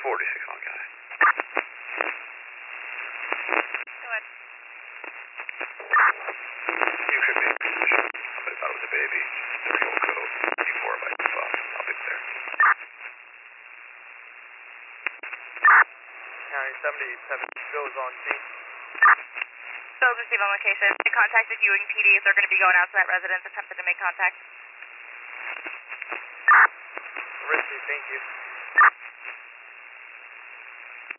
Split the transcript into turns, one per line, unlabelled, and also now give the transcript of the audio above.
46 on guy.
Go ahead.
You should be in position. Somebody thought it was a baby. There's full code. U4 by default. I'll be there.
County 77 goes on scene.
Bills received on location. They contacted you and PD. They're going to be going out to that residence, attempted to make contact.
Risky, thank you.